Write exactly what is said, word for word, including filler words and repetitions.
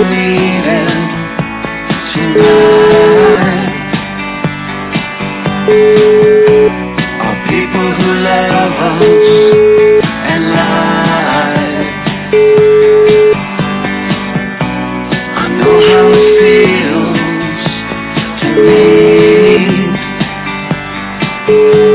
leaving tonight are people who love us and lie. I know how it feels to need